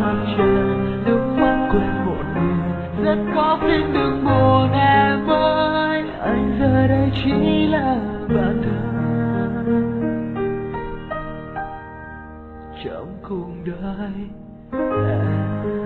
mang trên nước mắt quên một người. Rất khó tin đừng buồn em ơi, anh giờ đây chỉ là bạn thân trong cuộc đời em.